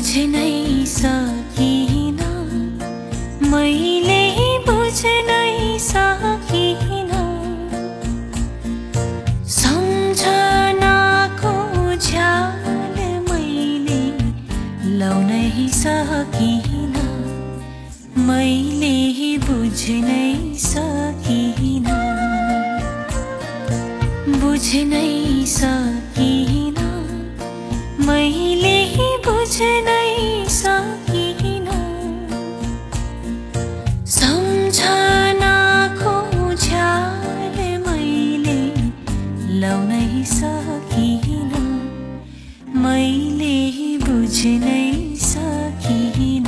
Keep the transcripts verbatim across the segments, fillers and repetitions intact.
बुझ्नै सकिन मैले बुझ्नै सकिन सम्झनाको झ्याल मैले लाउनै सकिन मैले बुझ्नै सकिन बुझ्नै सकिन मैले बुझ्नै सकिन सम्झनाको झ्याल मैले लाउनै सकिन मैले बुझ्नै सकिन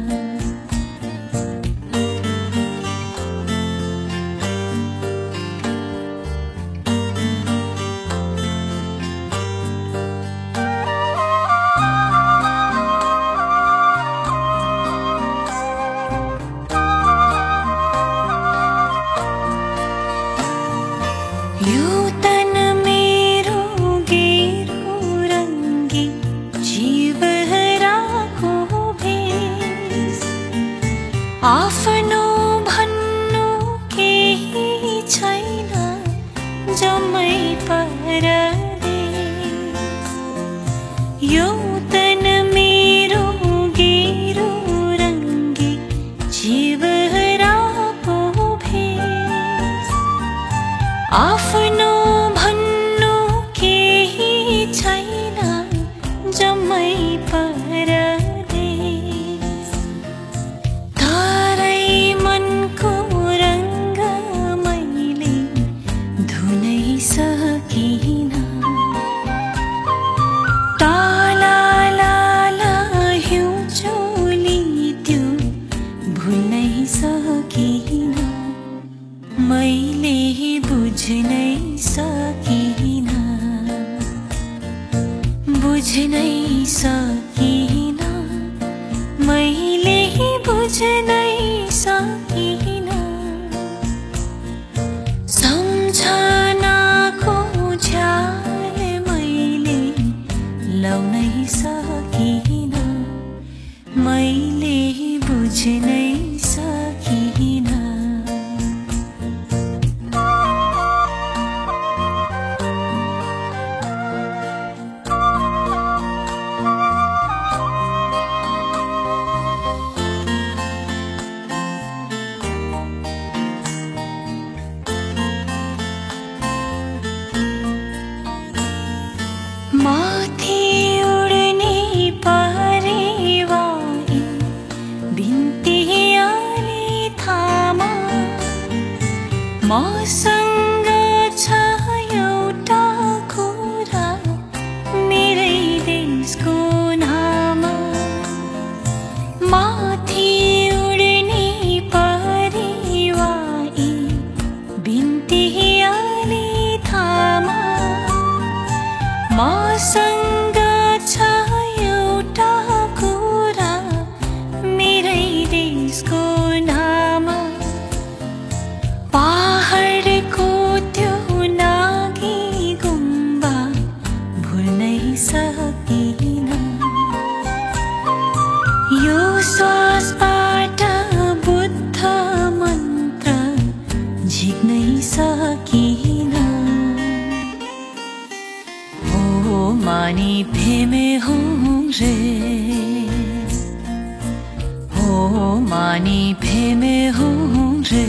यो तन मेरो गेरो रङ्गी जीवहराको भेष आफ्नो भन्नु केही छैन जम्मै परदेश यो तन मेरो गेरो रङ्गी जीवहराको भेष आफ्नो भन्नु केही छैन जम्मै परदेश तारै मनको रङ्ग मैले धुनै सकिन टाला लाला हिउँ चोली त्यो भुल्नै सकिन मैले बुझ्नै सकिन बुझ्नै सकिन मैले बुझ्नै सकिन सम्झनाको झ्याल मैले लाउनै सकिन मैले बुझ्नै सकिन माथि उड्ने परेवाई बिन्तियाले थामा मसँग छ एउटा कुरा मेरै देशको नाम माथि उड्ने परेवाई बिन्तियाले थामा मसँग छ एउटा कुरा मेरै देशको नाम पहाडको त्यो नागी गुम्बा भुल्नै सकिन यो श्वासबाट बुद्ध मन्त्र झिक्नै सकिन मानी फेमे हूँ रे हो मानी फेमे हूँ रे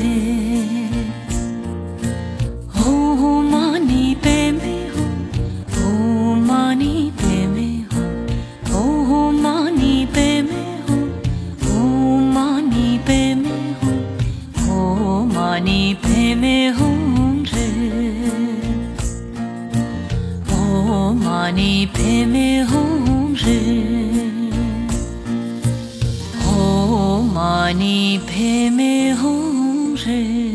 हो मानी फेमे हूँ हो मानी फेमे हूँ हो मानी फेमे हूँ हो मानी फेमे हूँ हो मानी फेमे हूँ रे मानी फेमे हूँ रे हो मानी फेमे हूँ रे।